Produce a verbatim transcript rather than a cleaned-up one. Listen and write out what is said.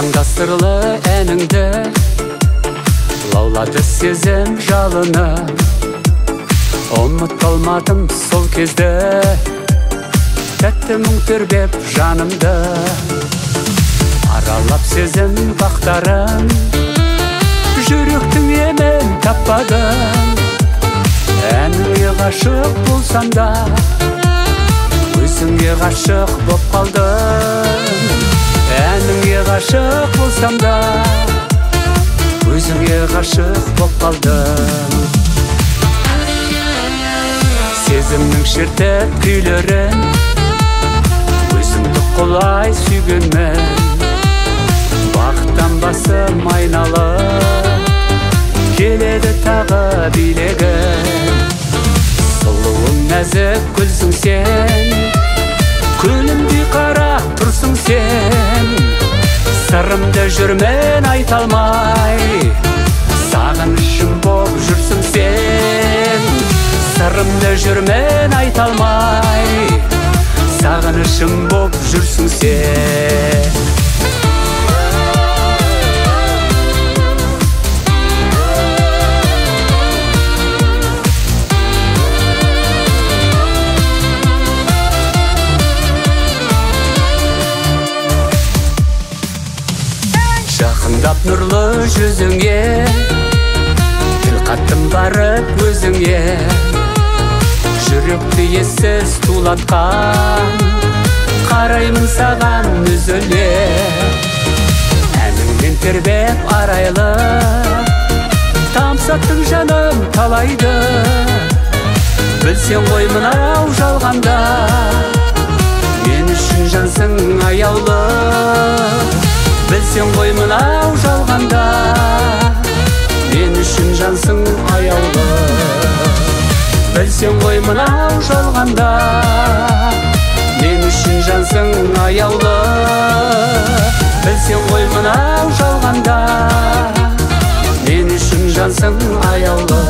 Қанда сырлы әніңді лаулады сезім жалыны. Ұмыт қалмадым сол кезді, тәтті мұң тербеп жанымды. Аралап сезім бақтарын, жүректің емен таппадым. Әніңе ғашық болсам да, өзіңе ғашық боп қалдым. Әніңе ғашық болсам да, өзіңе ғашық боп қалдым. Сезімнің шертіп күйлерін, өзіңді құлай сүйгенмен. Бақыттан басым айналып, келеді тағы билегім. Сұлуың нәзік гүлсің сен, күлімдей қарап тұрсың сен. Сырымды жүрмен айта алмай, сағынышым боп жүрсің сен. Сырымды жүрмен айта алмай, сағынышым боп жүрсің сен. Жақындап нұрлы жүзіңе, тіл қаттым барып өзіңе. Жүректі ессіз тулатқан, қараймын саған үзіле. Әніңмен тербеп арайлы, тамсаттың жаным талайды. Білсең ғой мынау жалғанда, мен үшін жансың аяулы. Білсең ғой мынау жалғанда, мен үшін жансың аяулы. Білсең ғой мынау жалғанда, мен үшін жансың аяулы. Білсең ғой мынау жалғанда, мен үшін жансың аяулы.